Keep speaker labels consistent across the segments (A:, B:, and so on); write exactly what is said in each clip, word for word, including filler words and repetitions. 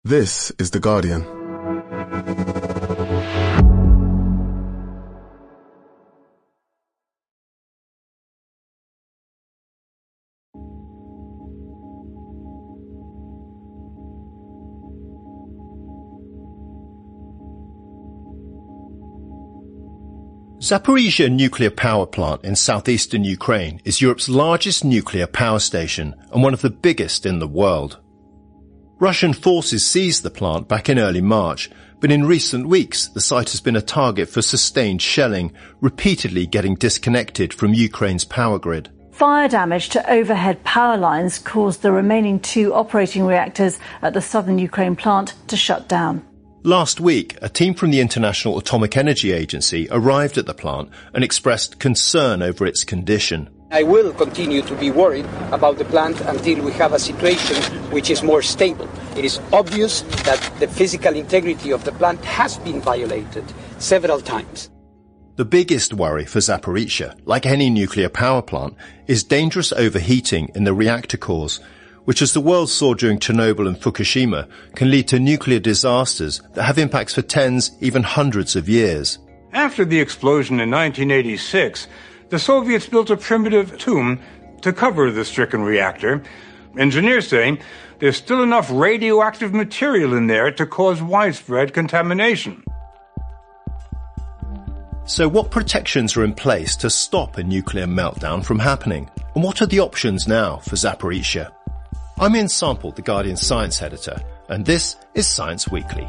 A: This is The Guardian.
B: Zaporizhzhia nuclear power plant in southeastern Ukraine is Europe's largest nuclear power station and one of the biggest in the world. Russian forces seized the plant back in early March, but in recent weeks the site has been a target for sustained shelling, repeatedly getting disconnected from Ukraine's power grid.
C: Fire damage to overhead power lines caused the remaining two operating reactors at the southern Ukraine plant to shut down.
B: Last week, a team from the International Atomic Energy Agency arrived at the plant and expressed concern over its condition.
D: I will continue to be worried about the plant until we have a situation which is more stable. It is obvious that the physical integrity of the plant has been violated several times.
B: The biggest worry for Zaporizhzhia, like any nuclear power plant, is dangerous overheating in the reactor cores, which, as the world saw during Chernobyl and Fukushima, can lead to nuclear disasters that have impacts for tens, even hundreds of years.
E: After the explosion in nineteen eighty-six, the Soviets built a primitive tomb to cover the stricken reactor. Engineers say there's still enough radioactive material in there to cause widespread contamination.
B: So what protections are in place to stop a nuclear meltdown from happening? And what are the options now for Zaporizhzhia? I'm Ian Sample, The Guardian science editor, and this is Science Weekly.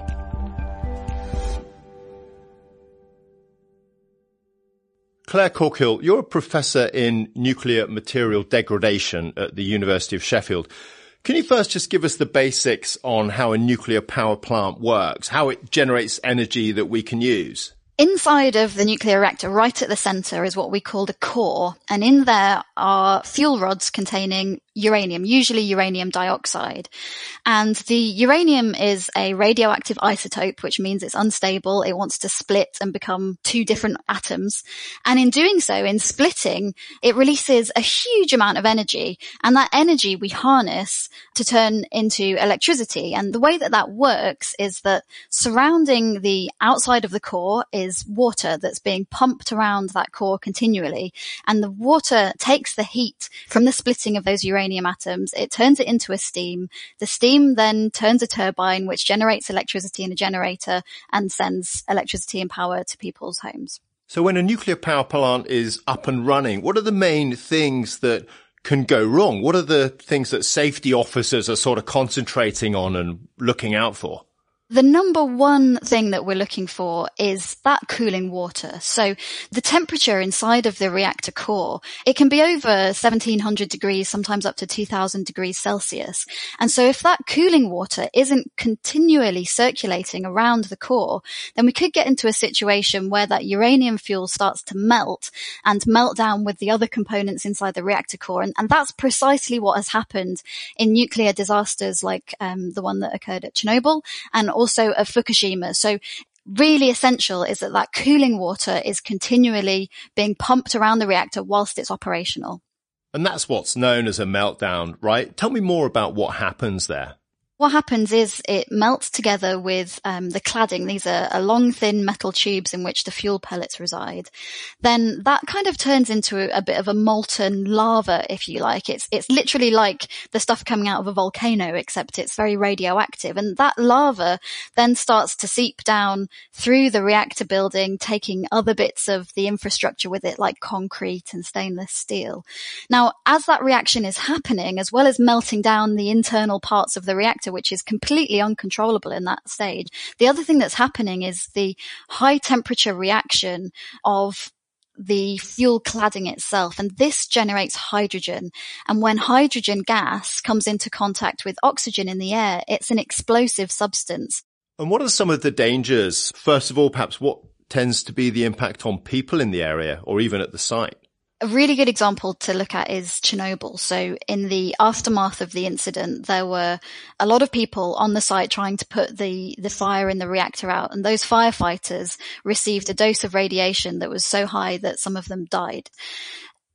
B: Claire Corkill, you're a professor in nuclear material degradation at the University of Sheffield. Can you first just give us the basics on how a nuclear power plant works, how it generates energy that we can use?
F: Inside of the nuclear reactor, right at the centre, is what we call the core. And in there are fuel rods containing uranium, usually uranium dioxide. And the uranium is a radioactive isotope, which means it's unstable. It wants to split and become two different atoms. And in doing so, in splitting, it releases a huge amount of energy. And that energy we harness to turn into electricity. And the way that that works is that surrounding the outside of the core is water that's being pumped around that core continually. And the water takes the heat from the splitting of those uranium uranium atoms, it turns it into a steam. The steam then turns a turbine which generates electricity in a generator and sends electricity and power to people's homes.
B: So when a nuclear power plant is up and running, what are the main things that can go wrong? What are the things that safety officers are sort of concentrating on and looking out for?
F: The number one thing that we're looking for is that cooling water. So the temperature inside of the reactor core, it can be over seventeen hundred degrees, sometimes up to two thousand degrees Celsius. And so if that cooling water isn't continually circulating around the core, then we could get into a situation where that uranium fuel starts to melt and melt down with the other components inside the reactor core. And, and that's precisely what has happened in nuclear disasters like um, the one that occurred at Chernobyl and also at Fukushima. So really essential is that that cooling water is continually being pumped around the reactor whilst it's operational.
B: And that's what's known as a meltdown, right? Tell me more about what happens there.
F: What happens is it melts together with um, the cladding. These are, are long, thin metal tubes in which the fuel pellets reside. Then that kind of turns into a, a bit of a molten lava, if you like. It's it's literally like the stuff coming out of a volcano, except it's very radioactive. And that lava then starts to seep down through the reactor building, taking other bits of the infrastructure with it, like concrete and stainless steel. Now, as that reaction is happening, as well as melting down the internal parts of the reactor, which is completely uncontrollable in that stage. The other thing that's happening is the high temperature reaction of the fuel cladding itself, and this generates hydrogen. And when hydrogen gas comes into contact with oxygen in the air, it's an explosive substance.
B: And what are some of the dangers? First of all, perhaps what tends to be the impact on people in the area or even at the site?
F: A really good example to look at is Chernobyl. So in the aftermath of the incident, there were a lot of people on the site trying to put the, the fire in the reactor out. And those firefighters received a dose of radiation that was so high that some of them died.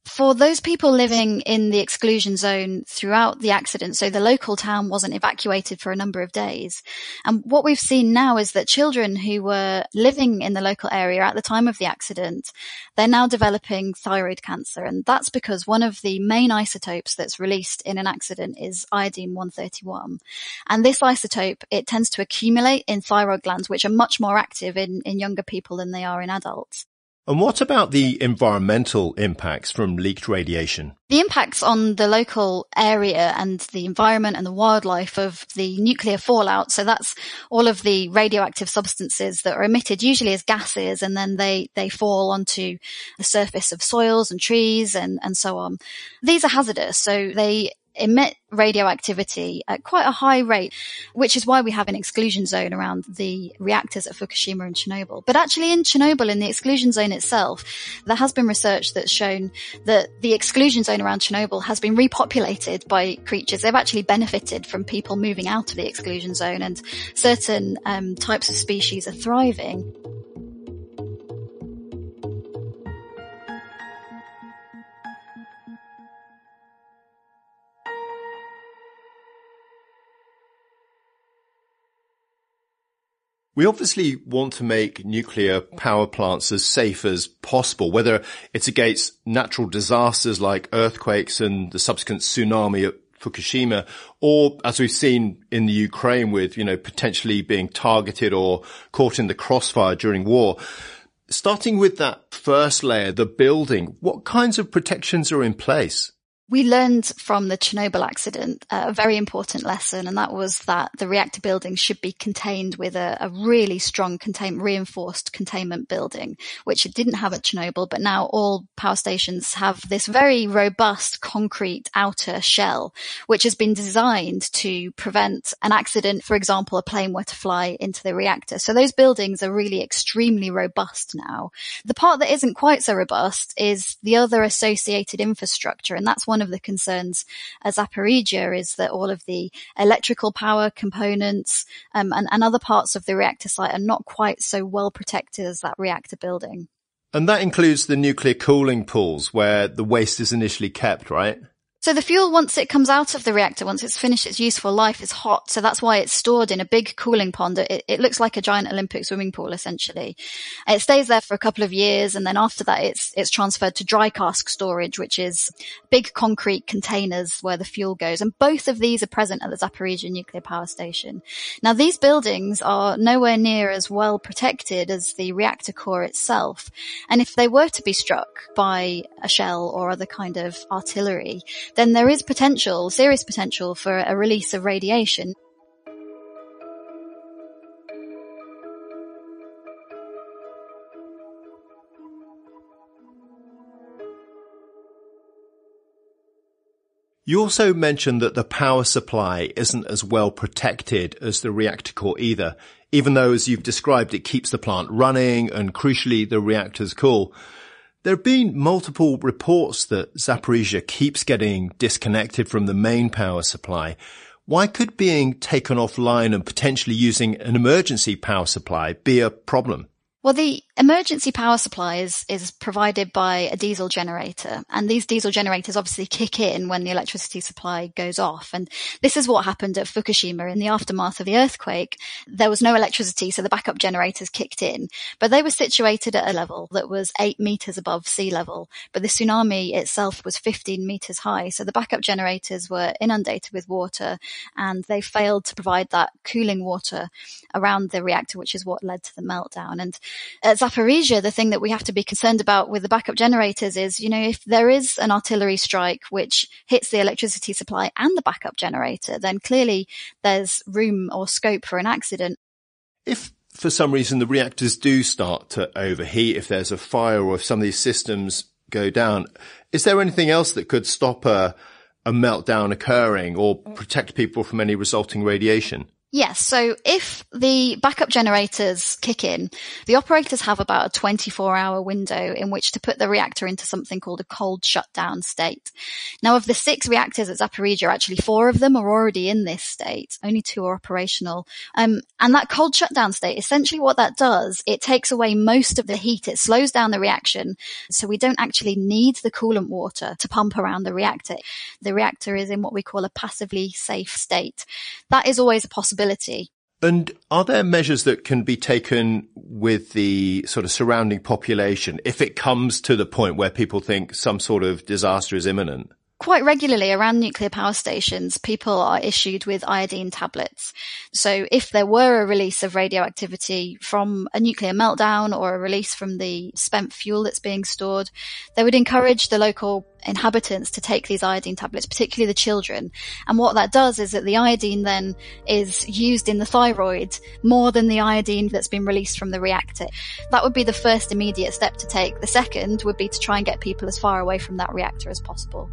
F: For those people living in the exclusion zone throughout the accident, so the local town wasn't evacuated for a number of days. And what we've seen now is that children who were living in the local area at the time of the accident, they're now developing thyroid cancer. And that's because one of the main isotopes that's released in an accident is iodine one thirty-one. And this isotope, it tends to accumulate in thyroid glands, which are much more active in, in younger people than they are in adults.
B: And what about the environmental impacts from leaked radiation?
F: The impacts on the local area and the environment and the wildlife of the nuclear fallout, so that's all of the radioactive substances that are emitted usually as gases, and then they, they fall onto the surface of soils and trees and, and so on. These are hazardous, so they emit radioactivity at quite a high rate, which is why we have an exclusion zone around the reactors at Fukushima and Chernobyl. But actually in Chernobyl, in the exclusion zone itself, there has been research that's shown that the exclusion zone around Chernobyl has been repopulated by creatures. They've actually benefited from people moving out of the exclusion zone, and certain um, types of species are thriving.
B: We obviously want to make nuclear power plants as safe as possible, whether it's against natural disasters like earthquakes and the subsequent tsunami at Fukushima, or as we've seen in the Ukraine with, you know, potentially being targeted or caught in the crossfire during war. Starting with that first layer, the building, what kinds of protections are in place?
F: We learned from the Chernobyl accident uh, a very important lesson, and that was that the reactor buildings should be contained with a, a really strong contain, reinforced containment building, which it didn't have at Chernobyl, but now all power stations have this very robust concrete outer shell, which has been designed to prevent an accident. For example, a plane were to fly into the reactor. So those buildings are really extremely robust now. The part that isn't quite so robust is the other associated infrastructure, and that's one One of the concerns at Zaporizhzhia is that all of the electrical power components um, and, and other parts of the reactor site are not quite so well protected as that reactor building.
B: And that includes the nuclear cooling pools where the waste is initially kept, right?
F: So the fuel, once it comes out of the reactor, once it's finished its useful life, is hot. So that's why it's stored in a big cooling pond. It, it looks like a giant Olympic swimming pool, essentially. It stays there for a couple of years, and then after that, it's it's transferred to dry cask storage, which is big concrete containers where the fuel goes. And both of these are present at the Zaporizhzhia nuclear power station. Now, these buildings are nowhere near as well protected as the reactor core itself. And if they were to be struck by a shell or other kind of artillery, then there is potential, serious potential for a release of radiation.
B: You also mentioned that the power supply isn't as well protected as the reactor core either, even though, as you've described, it keeps the plant running and, crucially, the reactors cool. There have been multiple reports that Zaporizhzhia keeps getting disconnected from the main power supply. Why could being taken offline and potentially using an emergency power supply be a problem?
F: Well, the emergency power supply is, is provided by a diesel generator, and these diesel generators obviously kick in when the electricity supply goes off. And this is what happened at Fukushima in the aftermath of the earthquake. There was no electricity, so the backup generators kicked in, but they were situated at a level that was eight meters above sea level. But the tsunami itself was fifteen meters high, so the backup generators were inundated with water, and they failed to provide that cooling water around the reactor, which is what led to the meltdown. And at Zaporizhzhia, the thing that we have to be concerned about with the backup generators is, you know, if there is an artillery strike which hits the electricity supply and the backup generator, then clearly there's room or scope for an accident.
B: If for some reason the reactors do start to overheat, if there's a fire or if some of these systems go down, is there anything else that could stop a, a meltdown occurring or protect people from any resulting radiation?
F: Yes, so if the backup generators kick in, the operators have about a twenty-four hour window in which to put the reactor into something called a cold shutdown state. Now, of the six reactors at Zaporizhzhia, actually four of them are already in this state. Only two are operational. Um, and that cold shutdown state, essentially what that does, it takes away most of the heat. It slows down the reaction, so we don't actually need the coolant water to pump around the reactor. The reactor is in what we call a passively safe state. That is always a possibility.
B: And are there measures that can be taken with the sort of surrounding population if it comes to the point where people think some sort of disaster is imminent?
F: Quite regularly around nuclear power stations, people are issued with iodine tablets. So if there were a release of radioactivity from a nuclear meltdown or a release from the spent fuel that's being stored, they would encourage the local inhabitants to take these iodine tablets, particularly the children. And what that does is that the iodine then is used in the thyroid more than the iodine that's been released from the reactor. That would be the first immediate step to take. The second would be to try and get people as far away from that reactor as possible.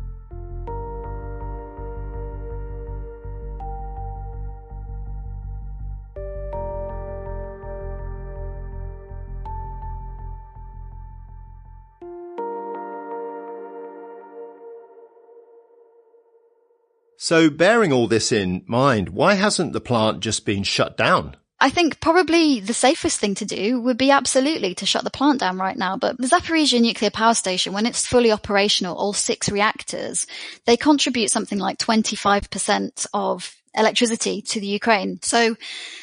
B: So bearing all this in mind, why hasn't the plant just been shut down?
F: I think probably the safest thing to do would be absolutely to shut the plant down right now. But the Zaporizhzhia nuclear power station, when it's fully operational, all six reactors, they contribute something like twenty-five percent of electricity to the Ukraine. So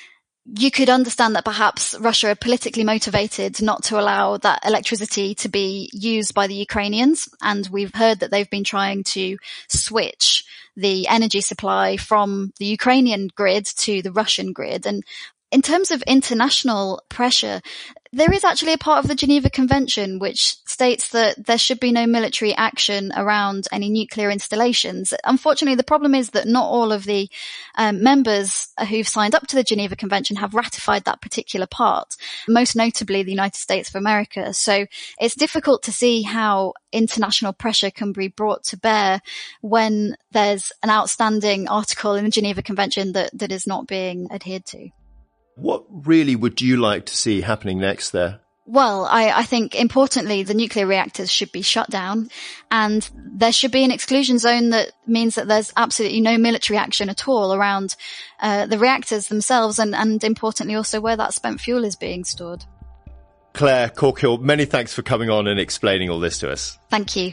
F: you could understand that perhaps Russia are politically motivated not to allow that electricity to be used by the Ukrainians. And we've heard that they've been trying to switch the energy supply from the Ukrainian grid to the Russian grid. And in terms of international pressure, there is actually a part of the Geneva Convention which states that there should be no military action around any nuclear installations. Unfortunately, the problem is that not all of the um, members who've signed up to the Geneva Convention have ratified that particular part, most notably the United States of America. So it's difficult to see how international pressure can be brought to bear when there's an outstanding article in the Geneva Convention that, that is not being adhered to.
B: What really would you like to see happening next there?
F: Well, I, I think importantly, the nuclear reactors should be shut down, and there should be an exclusion zone that means that there's absolutely no military action at all around uh, the reactors themselves, and, and importantly also where that spent fuel is being stored.
B: Claire Corkhill, many thanks for coming on and explaining all this to us.
F: Thank you.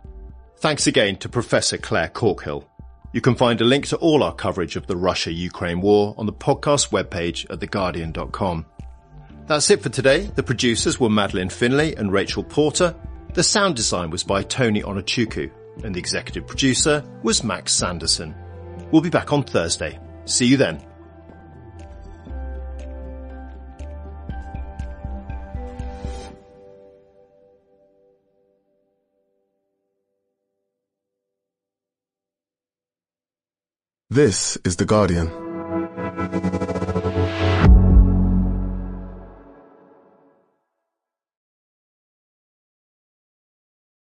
B: Thanks again to Professor Claire Corkhill. You can find a link to all our coverage of the Russia-Ukraine war on the podcast webpage at the guardian dot com. That's it for today. The producers were Madeline Finlay and Rachel Porter. The sound design was by Tony Onochukwu, and the executive producer was Max Sanderson. We'll be back on Thursday. See you then.
A: This is The Guardian.